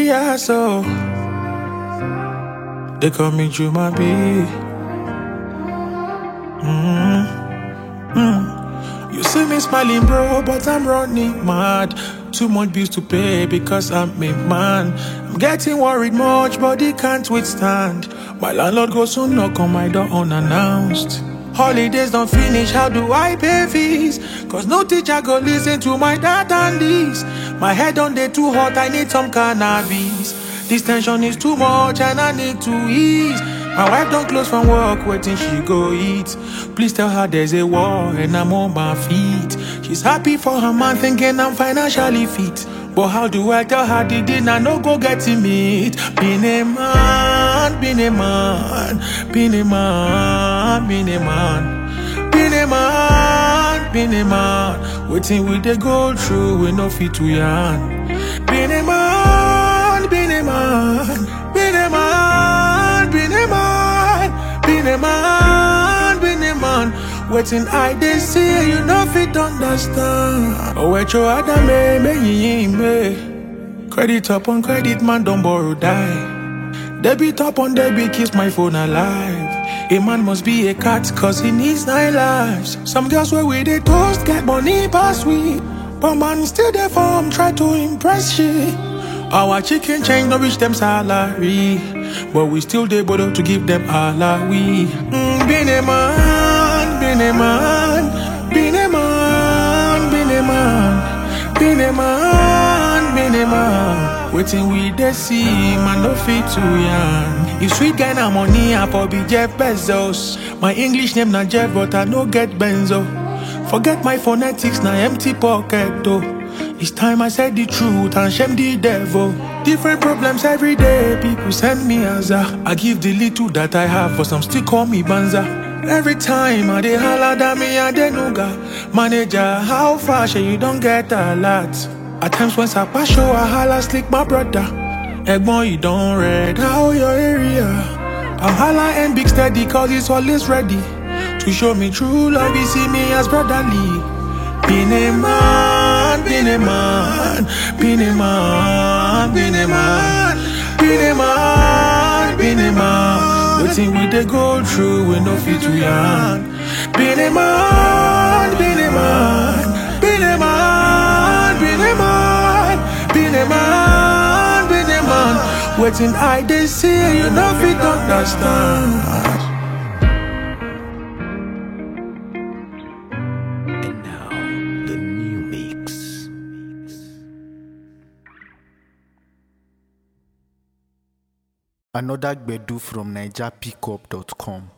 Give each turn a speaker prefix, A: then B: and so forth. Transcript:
A: Yeah, so they call me Juma B. You see me smiling, bro, but I'm running mad. Too much bills to pay because I'm a man. I'm getting worried much, but he can't withstand. My landlord goes to knock on my door unannounced. Holidays don't finish, how do I pay fees? Cause no teacher go listen to my dad and this. My head on day too hot, I need some cannabis. This tension is too much and I need to ease. My wife don't close from work, waiting she go eat. Please tell her there's a war and I'm on my feet. She's happy for her man, thinking I'm financially fit. But how do I tell her the dinner no go getting meat? Being a man, being a man, being a man, being a man, being a man, being a man. Waiting with the go through, we no fit to yarn. Being a man, being a man, being a man, being a man, being a man, being a man. Waiting I they see you no fit understand. Oh, wait your other me. Credit up on credit, man don't borrow die. Debit up on debit, keeps my phone alive. A man must be a cat cause he needs 9 lives. Some girls where we they toast get money pass we. But man still there for him, try to impress she. Our chicken change no reach them salary, but we still dey borrow to give them alawi. Being a man, being a man, being a man, being a man, being a man, being a man. Waiting we dey see, man no fit to yarn. If sweet guy na money, I for be Jeff Bezos. My English name na Jeff, but I no get Benzo. Forget my phonetics, na empty pocket though. It's time I said the truth and shame the devil. Different problems every day, people send me Azza. I give the little that I have, for some still call me Banza. Every time I dey holla that me and the nuga. Manager, how far shall you don't get a lot? At times when Sapa show I holla slick my brother. Egbon, you don't read how your area. I'm holla and big steady cause it's always ready to show me true love, you see me as brotherly. Being a man, being a man, being a man, being a man, being a man, being a man. Waiting with the go through, we no fit to yarn. Being a man, being a man, being a man, being a man, being a man, being a man. Waiting I they see, you no fit understand.
B: Another Gbedu from NigerPickup.com.